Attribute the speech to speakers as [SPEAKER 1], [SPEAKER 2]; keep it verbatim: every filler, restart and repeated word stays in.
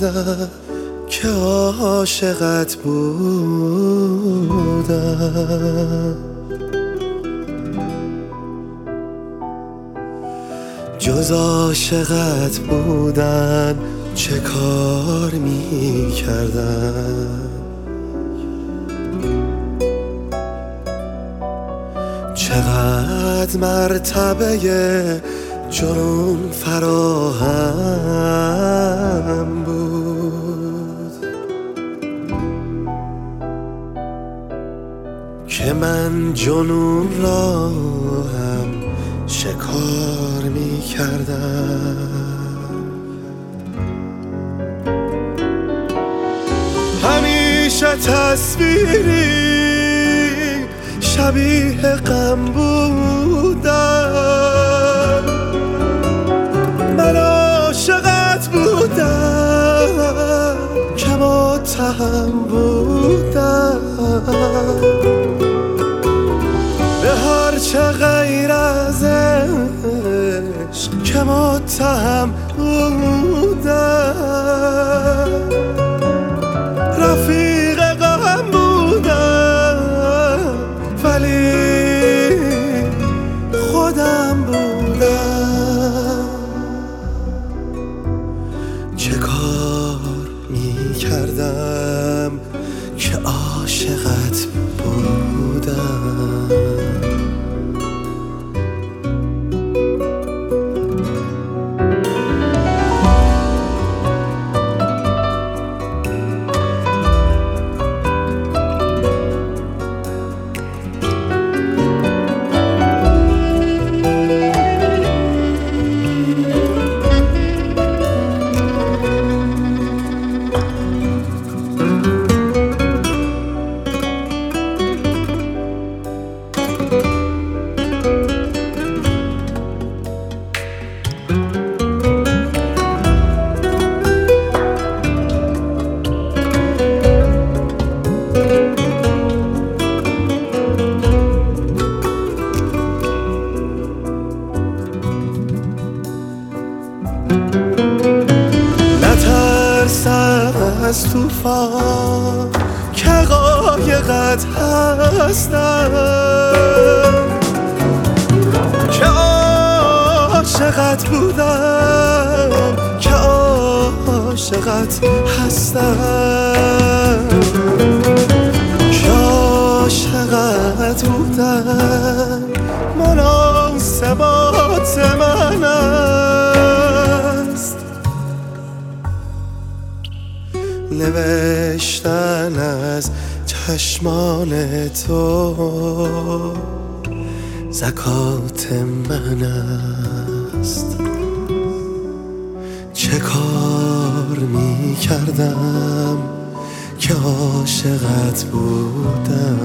[SPEAKER 1] کردم که عاشقت بودم. جز عاشقت بودن چه کار می کردم؟ چقدر مرتبه جنون فراهم بود که من جنون را هم شکار می کردم. همیشه تصویری شبیه غم بودم، من عاشقت بودم که متهم بودم به هر چه غیر از عشق که متهم بودم. رفیق غم بودم ولی خودم بودم. چه کار می کردم که عاشقت بودم؟ نترسم از طوفان که قایقت هستم، که عاشقت بودم که عاشقت هستم، که عاشقت بودم مناسبات من است. نوشتن از چشمان تو زکات من است. چه کار می کردم که عاشقت بودم؟